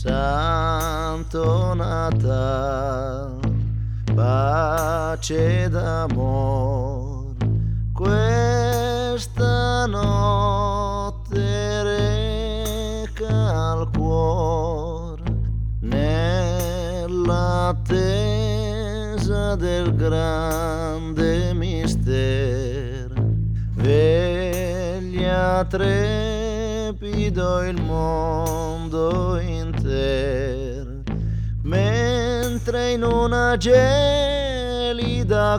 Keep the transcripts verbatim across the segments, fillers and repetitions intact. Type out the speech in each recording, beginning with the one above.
Santo Natal, pace d'amor, questa notte reca al cuor, nell'attesa del grande mister, veglia trepido il mondo inter, mentre in una gelida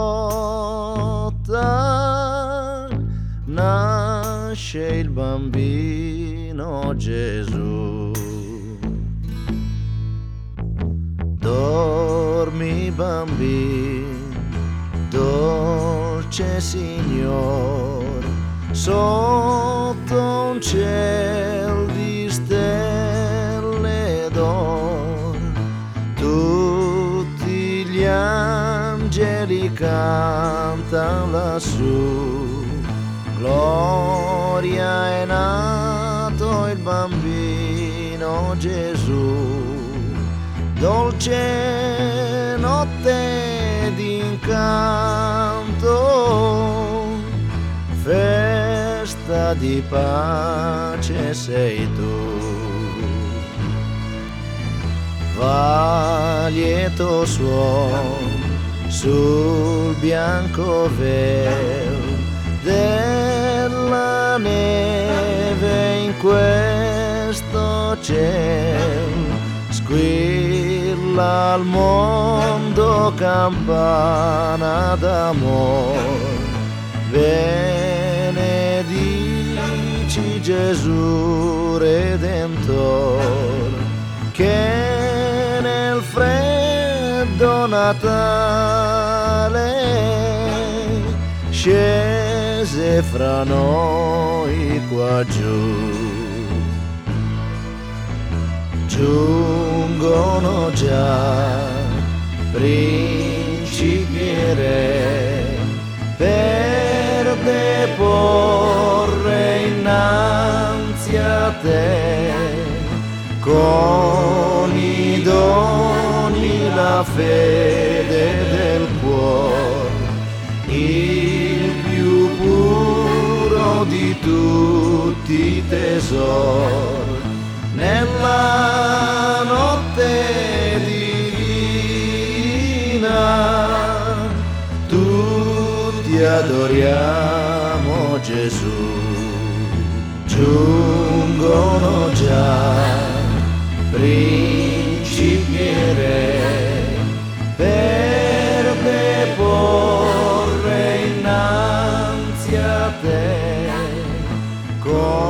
grotta nasce il bambino Gesù. Dormi bambino, dolce Signor, sotto un ciel di stelle d'or, tutti gli angeli cantano lassù, gloria, è nato il bambino Gesù. Dolce notte d'incanto, festa di pace sei tu. Va lieto suon sul bianco vel della neve in questo cielo, squilla al mondo campana d'amor, benedici Gesù Redentor, che nel freddo Natale scese fra noi qua giù. Giungono già principi e re per deporre innanzi a te con i doni la fede del cuore, il più puro di tutti i tesori. Nella notte divina tutti adoriamo Gesù. Giungono già principi e re per deporre innanzi a te con